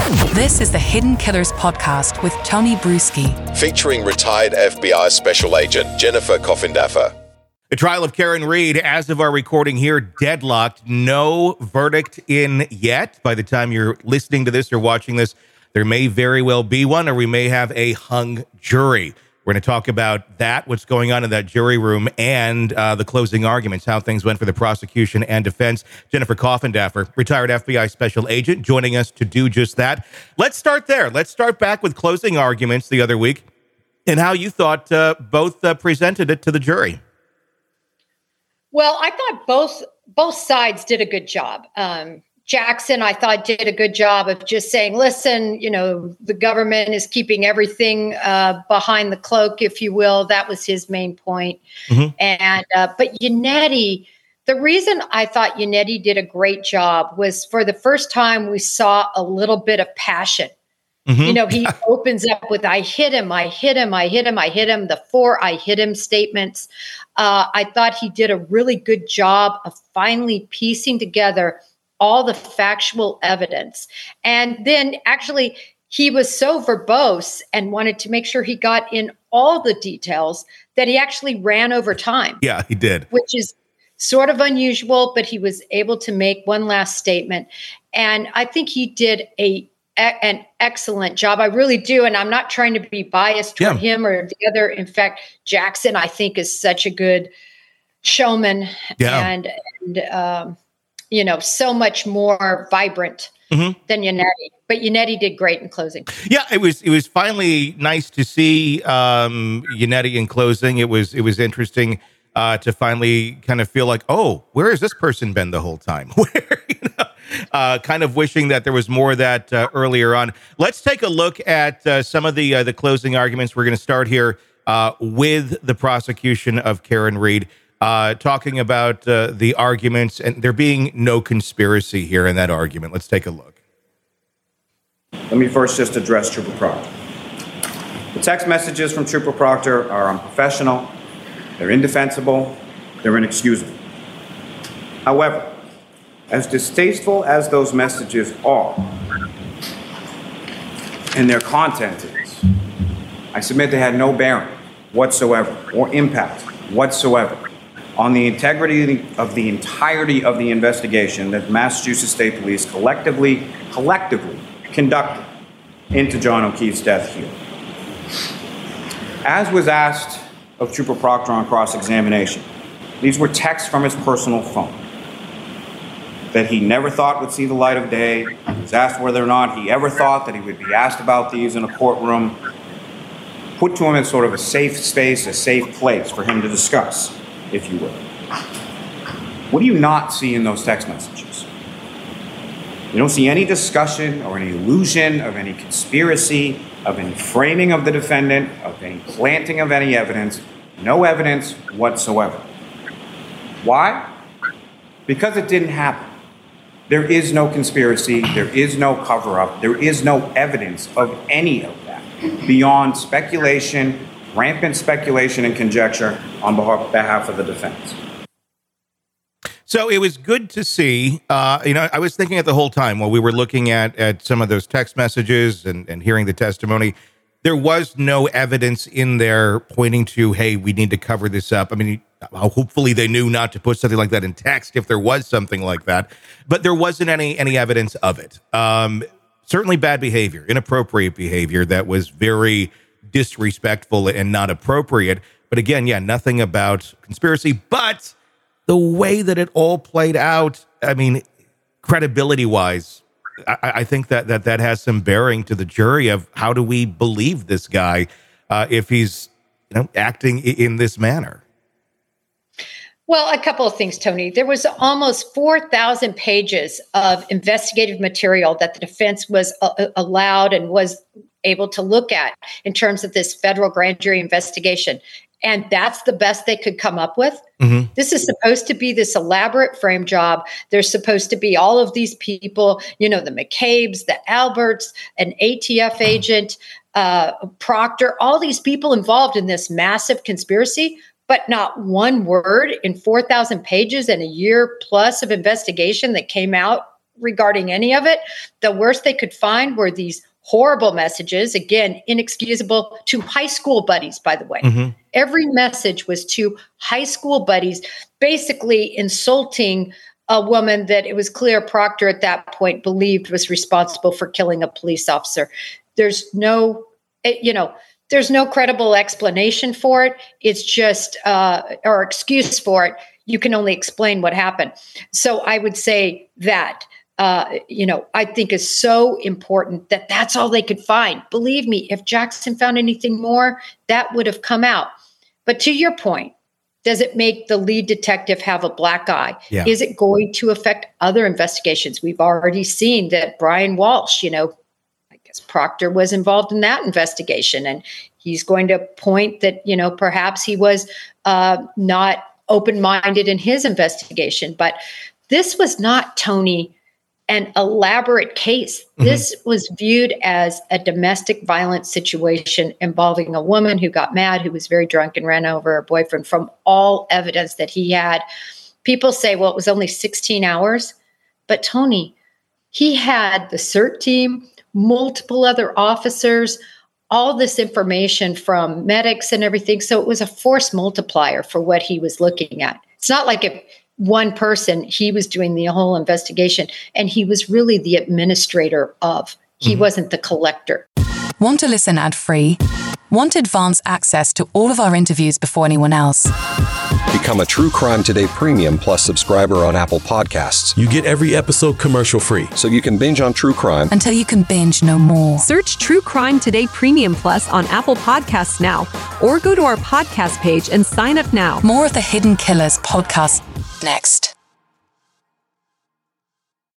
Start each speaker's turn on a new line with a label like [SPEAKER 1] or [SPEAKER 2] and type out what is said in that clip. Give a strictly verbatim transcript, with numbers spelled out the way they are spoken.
[SPEAKER 1] This is the Hidden Killers podcast with Tony Brueski,
[SPEAKER 2] featuring retired F B I Special Agent Jennifer Coffindaffer.
[SPEAKER 3] The trial of Karen Read, as of our recording here, deadlocked. No verdict in yet. By the time you're listening to this or watching this, there may very well be one, or we may have a hung jury. We're going to talk about that, what's going on in that jury room, and uh, the closing arguments, how things went for the prosecution and defense. Jennifer Coffindaffer, retired F B I Special Agent, joining us to do just that. Let's start there. Let's start back with closing arguments the other week and how you thought uh, both uh, presented it to the jury.
[SPEAKER 4] Well, I thought both both sides did a good job. Um, Jackson, I thought, did a good job of just saying, listen, you know, the government is keeping everything uh, behind the cloak, if you will. That was his main point. Mm-hmm. And uh, but Yannetti, the reason I thought Yannetti did a great job was for the first time we saw a little bit of passion. Mm-hmm. You know, he opens up with, I hit him, I hit him, I hit him, I hit him, the four I hit him statements. Uh, I thought he did a really good job of finally piecing together all the factual evidence. And then actually he was so verbose and wanted to make sure he got in all the details that he actually ran over time.
[SPEAKER 3] Yeah, he did.
[SPEAKER 4] Which is sort of unusual, but he was able to make one last statement. And I think he did a an excellent job. I really do. And I'm not trying to be biased toward yeah. him or the other. In fact, Jackson, I think, is such a good showman yeah. and, and um, you know, so much more vibrant mm-hmm. than Yannetti. But Yannetti did great in closing.
[SPEAKER 3] Yeah, it was it was finally nice to see um, Yannetti in closing. It was it was interesting uh, to finally kind of feel like, oh, where has this person been the whole time? Where, you know, uh, kind of wishing that there was more of that uh, earlier on. Let's take a look at uh, some of the uh, the closing arguments. We're going to start here uh, with the prosecution of Karen Read. Uh, talking about uh, the arguments, and there being no conspiracy here in that argument. Let's take a look.
[SPEAKER 5] Let me first just address Trooper Proctor. The text messages from Trooper Proctor are unprofessional, they're indefensible, they're inexcusable. However, as distasteful as those messages are, and their content is, I submit they had no bearing whatsoever or impact whatsoever on the integrity of the entirety of the investigation that Massachusetts State Police collectively, collectively conducted into John O'Keefe's death here. As was asked of Trooper Proctor on cross-examination, these were texts from his personal phone that he never thought would see the light of day. He was asked whether or not he ever thought that he would be asked about these in a courtroom, put to him in sort of a safe space, a safe place for him to discuss, if you will. What do you not see in those text messages? You don't see any discussion or any illusion of any conspiracy, of any framing of the defendant, of any planting of any evidence. No evidence whatsoever. Why? Because it didn't happen. There is no conspiracy, there is no cover-up, there is no evidence of any of that beyond speculation, rampant speculation and conjecture on behalf of the defense.
[SPEAKER 3] So it was good to see, uh, you know, I was thinking it the whole time while we were looking at, at some of those text messages and, and hearing the testimony, there was no evidence in there pointing to, hey, we need to cover this up. I mean, hopefully they knew not to put something like that in text if there was something like that, but there wasn't any, any evidence of it. Um, certainly bad behavior, inappropriate behavior that was very disrespectful and not appropriate. But again, yeah, nothing about conspiracy, but the way that it all played out, I mean, credibility wise, I, I think that, that that has some bearing to the jury of how do we believe this guy uh, if he's, you know, acting in this manner.
[SPEAKER 4] Well, a couple of things, Tony. There was almost four thousand pages of investigative material that the defense was uh, allowed and was able to look at in terms of this federal grand jury investigation. And that's the best they could come up with. Mm-hmm. This is supposed to be this elaborate frame job. There's supposed to be all of these people, you know, the McCabe's, the Alberts, an A T F agent, uh, Proctor, all these people involved in this massive conspiracy, but not one word in four thousand pages and a year plus of investigation that came out regarding any of it. The worst they could find were these horrible messages, again, inexcusable, to high school buddies, by the way. Mm-hmm. Every message was to high school buddies, basically insulting a woman that it was clear Proctor at that point believed was responsible for killing a police officer. There's no, you know, there's no credible explanation for it. It's just, uh, or excuse for it. You can only explain what happened. So I would say that, uh, you know, I think is so important that that's all they could find. Believe me, if Jackson found anything more, that would have come out. But to your point, does it make the lead detective have a black eye?
[SPEAKER 3] Yeah.
[SPEAKER 4] Is it going to affect other investigations? We've already seen that Brian Walsh, you know, I guess Proctor was involved in that investigation, and he's going to point that, you know, perhaps he was uh, not open-minded in his investigation. But this was not, Tony, an elaborate case. Mm-hmm. This was viewed as a domestic violence situation involving a woman who got mad, who was very drunk and ran over her boyfriend. From all evidence that he had, people say, well, it was only sixteen hours. But Tony, he had the CERT team, multiple other officers, all this information from medics and everything. So it was a force multiplier for what he was looking at. It's not like if one person, he was doing the whole investigation, and he was really the administrator of. He mm-hmm. wasn't the collector.
[SPEAKER 1] Want to listen ad-free? Want advanced access to all of our interviews before anyone else?
[SPEAKER 2] Become a True Crime Today Premium Plus subscriber on Apple Podcasts.
[SPEAKER 6] You get every episode commercial-free,
[SPEAKER 2] so you can binge on true crime
[SPEAKER 1] until you can binge no more.
[SPEAKER 7] Search True Crime Today Premium Plus on Apple Podcasts now, or go to our podcast page and sign up now.
[SPEAKER 1] More of the Hidden Killers podcast next.